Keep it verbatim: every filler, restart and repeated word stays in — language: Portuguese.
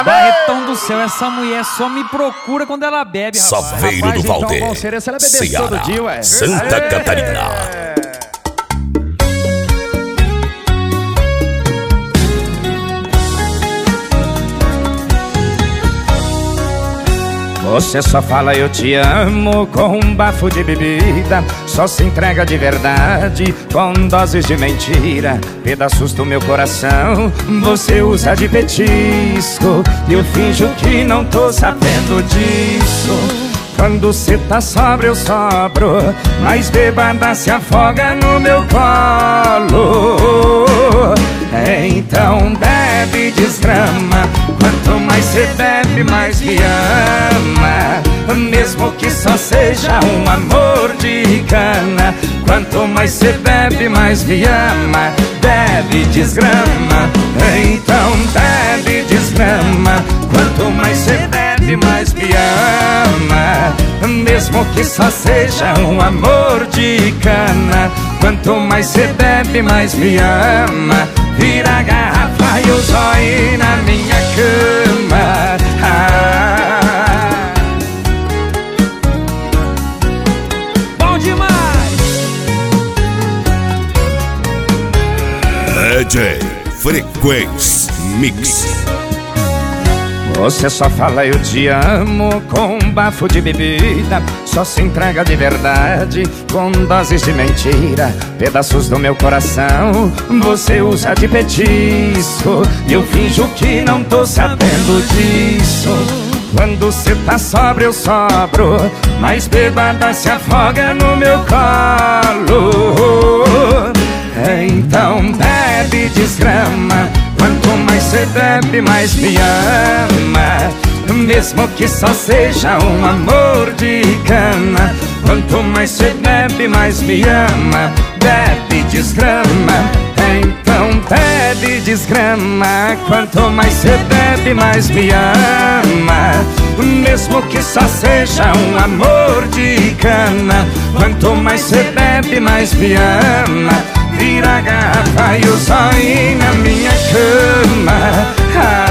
Barretão do céu, essa mulher só me procura quando ela bebe, rapaz. Saveiro Rapaz, do então, Valder, bom seria se ela bebesse Ceará, todo dia, ué. Santa Aê! Catarina. Você só fala eu te amo com um bafo de bebida. Só se entrega de verdade com doses de mentira. Pedaços do meu coração você usa de petisco. E eu finjo que não tô sabendo disso. Quando cê tá sóbrio eu sobro, mas bêbada se afoga no meu colo. Então bebe e desgrama. Quanto mais cê bebe, mais me ama. Mesmo que só seja um amor de cana. Quanto mais cê bebe, mais me ama. Bebe e desgrama. Então bebe e desgrama. Quanto mais cê bebe, mais me ama. Mesmo que só seja um amor de cana. Quanto mais cê bebe, mais me ama. Vira a garrafa e o zóio na minha cama. Ah. Bom demais! D J Frequência Mix. Você só fala eu te amo com um bafo de bebida. Só se entrega de verdade com doses de mentira. Pedaços do meu coração você usa de petisco. E eu finjo que não tô sabendo disso. Quando cê tá sóbrio eu sobro, mas bêbada se afoga no meu colo. Então bebe e desgrama. Quanto mais cê bebe, mais me ama. Mesmo que só seja um amor de cana. Quanto mais cê bebe, mais me ama. Bebe e desgrama. Então bebe e desgrama. Quanto mais cê bebe, mais me ama. Mesmo que só seja um amor de cana. Quanto mais cê bebe, mais me ama. Vira a garrafa e o zóio na minha cama. Ah.